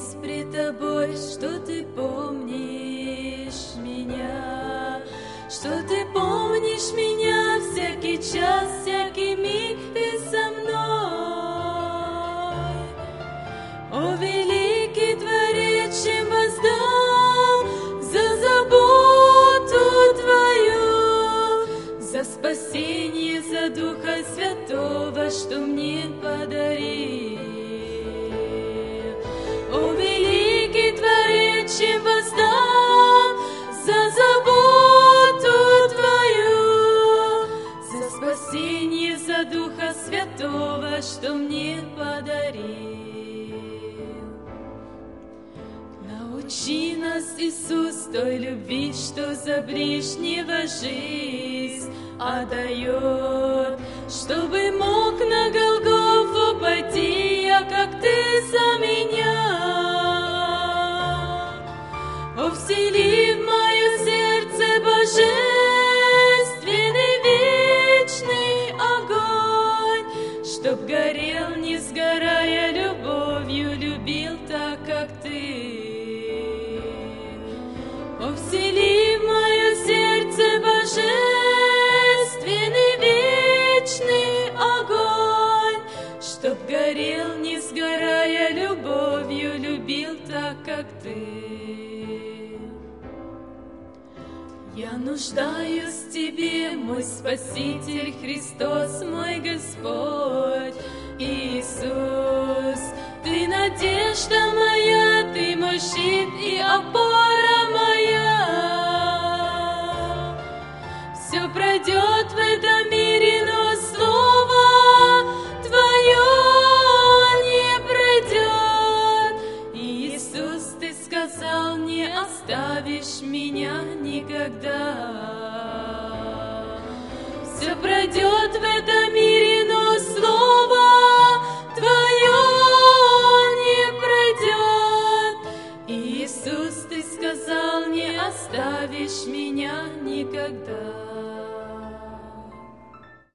молюсь пред Тобой, что Ты помнишь меня, что Ты помнишь меня всякий час, всякий миг Ты со мной. О, великий Творец, чем воздам за заботу Твою, за спасение, за Духа Святого, что мне подарил. О, великий Творец, чем воздам за заботу Твою, за спасение, за Духа Святого, что мне подарил. Научи нас, Иисус, той любви, что за ближнего жизнь отдает, чтобы мог на Голгофу пойти я, как Ты за меня. О, всели в мое сердце божественный вечный огонь, чтоб горел, не сгорая любовью, любил так, как Ты. О, всели в мое сердце божественный вечный огонь, чтоб горел, не сгорая любовью, любил так, как Ты. Я нуждаюсь в Тебе, мой Спаситель Христос, мой Господь Иисус. Ты надежда моя, Ты мой щит и опора моя. Все пройдет в этом мире, но слово Твое не пройдет. Иисус, Ты сказал, не оставишь меня никогда. Все пройдет в этом мире, но слово Твое не пройдет. Иисус, Ты сказал, не оставишь меня никогда.